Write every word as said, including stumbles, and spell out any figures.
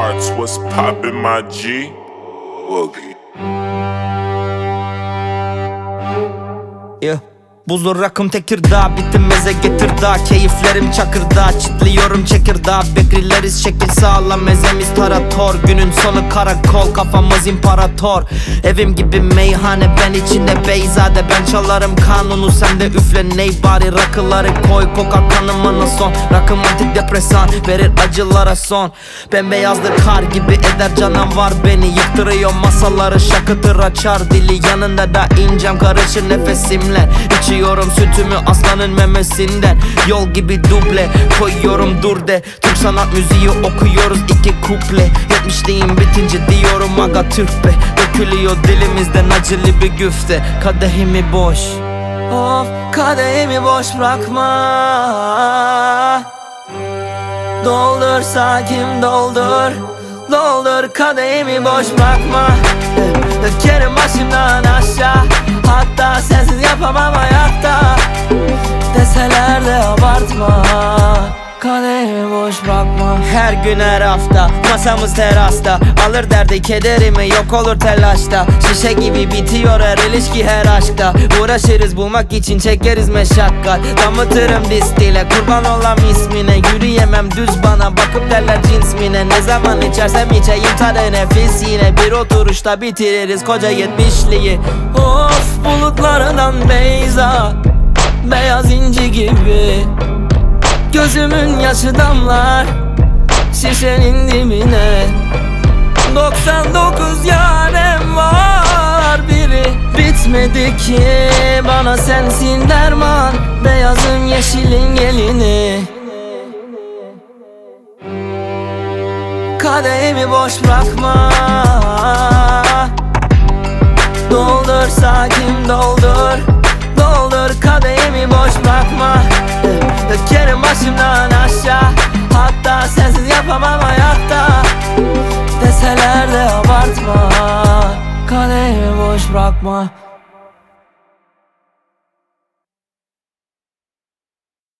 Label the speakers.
Speaker 1: Arts, what's poppin', my G? Woogie.
Speaker 2: Yeah. Buzlu rakım tekirdağ, bittim meze getir dağ. Keyiflerim çakırda, çitliyorum çekirdağ. Bekrileriz şekil sağlam, mezemiz tarator. Günün sonu karakol, kafamız imparator. Evim gibi meyhane, ben içinde beyzade. Ben çalarım kanunu, sen de üfle ney bari. Rakıları koy, kokar kanıma son. Rakım antidepresan, verir acılara son. Bembeyazdır kar gibi eder canavar beni. Yıktırıyor masaları, şakıtır açar dili. Yanında da incem karışır nefesimle. İçiyorum sütümü aslanın memesinden. Yol gibi duble koyuyorum dur de. Türk sanat müziği okuyoruz iki kuple. Yetmişliğim bitince diyorum aga tüh be. Dökülüyor dilimizden acılı bir güfte. Kadehimi boş, of kadehimi boş bırakma. Doldur sakin doldur, doldur kadehimi boş bırakma. Dökerim başımdan aşağı, hatta sensiz yapamam hayatta. Deseler de abartma, kadehimi boş bırakma. Her gün her hafta masamız terasta. Alır derdi kederimi yok olur telaşta. Şişe gibi bitiyor her ilişki her aşkta. Uğraşırız bulmak için çekeriz meşakkat. Damıtırım distiyle kurban olam ismine. Yürüyemem düz bana bakıp derler cins mine. Ne zaman içersem içeyim tadı nefis yine. Bir oturuşta bitiririz koca yetmişliği. Of bulutlardan beyza, beyaz inci gibi. Gözümün yaşı damlar şişenin dibine. Doksan dokuz yarem var, biri bitmedi ki. Bana sensin derman, beyazın yeşilin gelini. Kadehimi boş bırakma. Doldur sakin doldur, doldur kadehimi boş bırakma. Dökerim başımdan aşağı, hatta sensiz yapamam hayatta. Deseler de abartma, kadehimi boş bırakma.